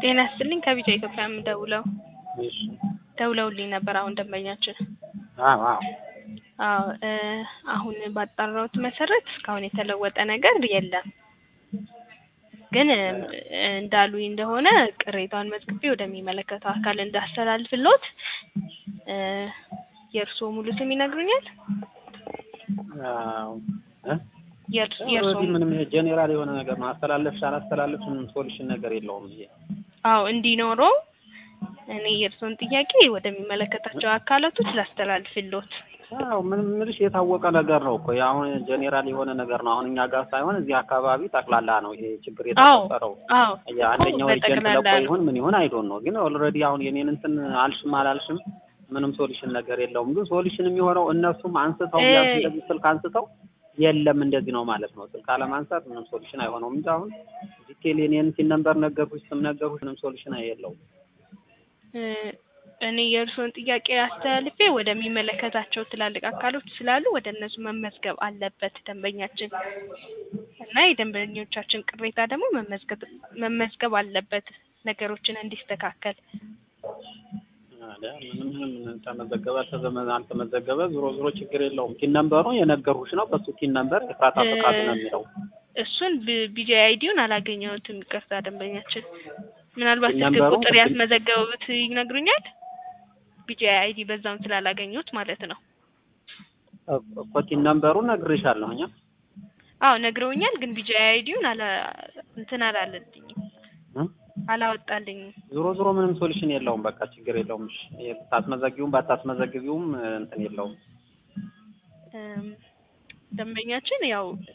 ጤና ይስጥልኝ ከቢጫ ኢትዮጵያ የምደውለው እሺ ደውለውልኝ ነበር አሁን ደንበኛችን አዎ አዎ አሁን ባጣራሁት መሰረት እስካሁን የተለወጠ ነገር የለም ግን እንዳሉኝ እንደሆነ ቅሬታውን መዝግቤ ወደሚመለከተው አካል እንዳስተላልፍልዎት የእርስዎ ሙሉ ስም ይነግሩኛል? አዎ የእርስዎ ምንም ጄኔራል የሆነ ነገር ነው አስተላለፍሽ አላስተላለፍሽ ምንም ሶሉሽን ነገር የለውም ይሄ አዎ እንዲኖረው እኔ የእርስዎን ጥያቄ ወደሚመለከታቸው አካላቶች ላስተላልፍልዎት አዎ ምንም ምልሽ የታወቀ ነገር ነው እኮ አሁን ጄኔራል የሆነ ነገር ነው አሁን እኛ ጋር ሳይሆን እዚህ አካባቢ ጠቅላላ ነው ይሄ ችግር የተፈጠረው አንደኛው ኤጀንት ለቆ ይሁን ምን ይሁን አይዶን ነው ግን ኦልሬዲ አሁን የኔን እንትን አልሽም አላልሽም ምንም ሶሉሽን ነገር የለውም ግን ሶሉሽን የሚሆነው እነሱም አንስተው ያንተ ስልክ አንስተው የለም እንደዚህ ነው ማለት ነው ስልክ አለማንሳት ምንም ሶሉሽን አይሆነውም እንጂ አሁን ዲቴል የኔን ሲን ነምበር ነገርኩሽ ስም ነገርኩሽ ምንም ሶሉሽን የለውም እኔ የእርስዎን ጥያቄ አስተላልፌ ወደሚመለከታቸው ትላልቅ አካሎች ስላሉ ወደ እነሱ መመዝገብ አለበት ደንበኛችን እና የደንበኞቻችን ቅሬታ ደግሞ መመዝገብ አለበት ነገሮችን እንዲስተካከል ምንም ተመዘገበ አልተመዘገበ ዞሮ ችግር የለውም ቲን ነምበሩ የነገርኩሽ ነው በሱ ቲን ነምበር የፍራታ ፈቃድ ነው የሚለው እሱን ቢጂአይ አይዲውን አላገኘሁትም ይቅርታ ደንበኛችን ምናልባት ስልክ ቁጥር ያስመዘገቡት ይነግሩኛል ቢጂአይ አይዲ በዛውን ስላላገኙት ማለት ነው እኮ ቲን ነምበሩን ነግሬሻለሁኛ አዎ ነግረውኛል ግን ቢጂአይ አይዲውን እንትን አላለልኝም አላወጣልኝ ዞሮ ምንም ሶሉሽን የለውም በቃ ችግር የለውም እሺ ታስመዘግቢውም ባታስመዘግቢውም እንትን የለውም ደንበኛችን ያው